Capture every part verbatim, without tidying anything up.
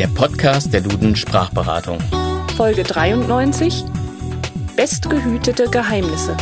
der Podcast der Duden Sprachberatung. Folge dreiundneunzig: Bestgehütete Geheimnisse.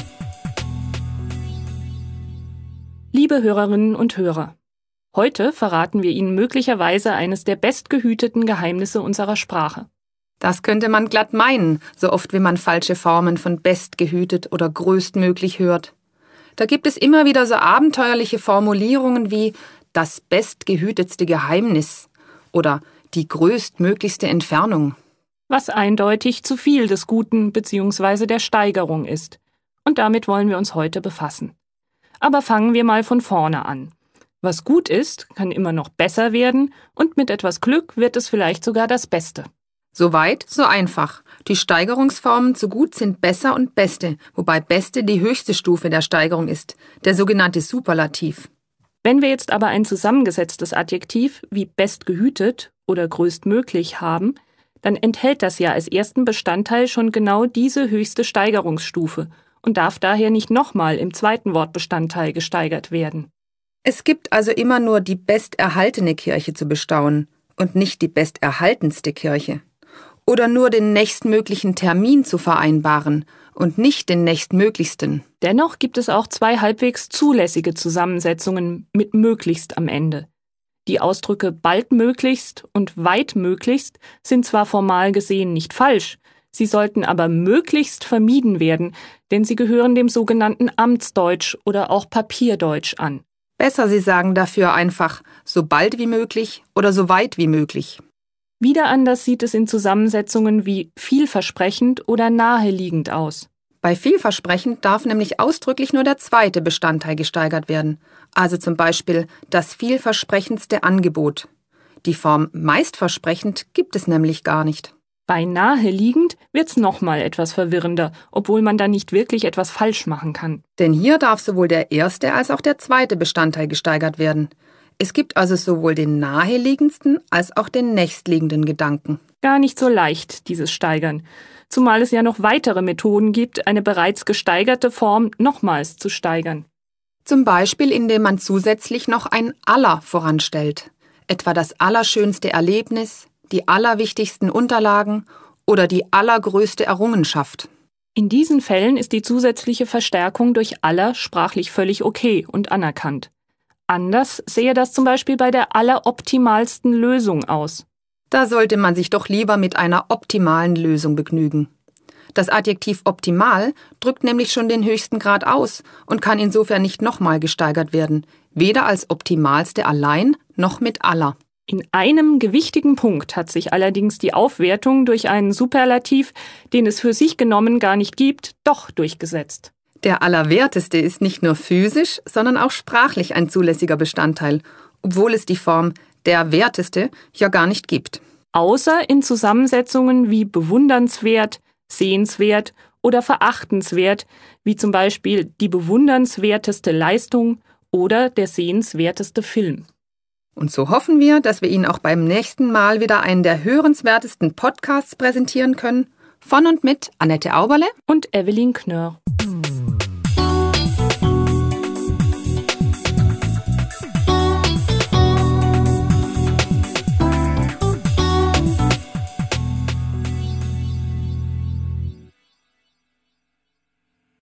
Liebe Hörerinnen und Hörer, heute verraten wir Ihnen möglicherweise eines der bestgehüteten Geheimnisse unserer Sprache. Das könnte man glatt meinen, so oft wie man falsche Formen von bestgehütet oder größtmöglich hört. Da gibt es immer wieder so abenteuerliche Formulierungen wie das bestgehütetste Geheimnis oder die größtmöglichste Entfernung. Was eindeutig zu viel des Guten bzw. der Steigerung ist. Und damit wollen wir uns heute befassen. Aber fangen wir mal von vorne an. Was gut ist, kann immer noch besser werden und mit etwas Glück wird es vielleicht sogar das Beste. So weit, so einfach. Die Steigerungsformen zu gut sind besser und beste, wobei beste die höchste Stufe der Steigerung ist, der sogenannte Superlativ. Wenn wir jetzt aber ein zusammengesetztes Adjektiv wie bestgehütet oder größtmöglich haben, dann enthält das ja als ersten Bestandteil schon genau diese höchste Steigerungsstufe und darf daher nicht nochmal im zweiten Wortbestandteil gesteigert werden. Es gibt also immer nur die besterhaltene Kirche zu bestaunen und nicht die besterhaltenste Kirche. Oder nur den nächstmöglichen Termin zu vereinbaren und nicht den nächstmöglichsten. Dennoch gibt es auch zwei halbwegs zulässige Zusammensetzungen mit möglichst am Ende. Die Ausdrücke baldmöglichst und weitmöglichst sind zwar formal gesehen nicht falsch, sie sollten aber möglichst vermieden werden, denn sie gehören dem sogenannten Amtsdeutsch oder auch Papierdeutsch an. Besser, Sie sagen dafür einfach so bald wie möglich oder so weit wie möglich. Wieder anders sieht es in Zusammensetzungen wie vielversprechend oder naheliegend aus. Bei vielversprechend darf nämlich ausdrücklich nur der zweite Bestandteil gesteigert werden, also zum Beispiel das vielversprechendste Angebot. Die Form meistversprechend gibt es nämlich gar nicht. Bei naheliegend wird's nochmal etwas verwirrender, obwohl man da nicht wirklich etwas falsch machen kann. Denn hier darf sowohl der erste als auch der zweite Bestandteil gesteigert werden. Es gibt also sowohl den naheliegendsten als auch den nächstliegenden Gedanken. Gar nicht so leicht, dieses Steigern. Zumal es ja noch weitere Methoden gibt, eine bereits gesteigerte Form nochmals zu steigern. Zum Beispiel, indem man zusätzlich noch ein aller voranstellt. Etwa das allerschönste Erlebnis, die allerwichtigsten Unterlagen oder die allergrößte Errungenschaft. In diesen Fällen ist die zusätzliche Verstärkung durch aller sprachlich völlig okay und anerkannt. Anders sehe das zum Beispiel bei der alleroptimalsten Lösung aus. Da sollte man sich doch lieber mit einer optimalen Lösung begnügen. Das Adjektiv optimal drückt nämlich schon den höchsten Grad aus und kann insofern nicht nochmal gesteigert werden, weder als optimalste allein noch mit aller. In einem gewichtigen Punkt hat sich allerdings die Aufwertung durch einen Superlativ, den es für sich genommen gar nicht gibt, doch durchgesetzt. Der Allerwerteste ist nicht nur physisch, sondern auch sprachlich ein zulässiger Bestandteil, obwohl es die Form der Werteste ja gar nicht gibt. Außer in Zusammensetzungen wie bewundernswert, sehenswert oder verachtenswert, wie zum Beispiel die bewundernswerteste Leistung oder der sehenswerteste Film. Und so hoffen wir, dass wir Ihnen auch beim nächsten Mal wieder einen der hörenswertesten Podcasts präsentieren können. Von und mit Annette Auberle und Evelyn Knörr.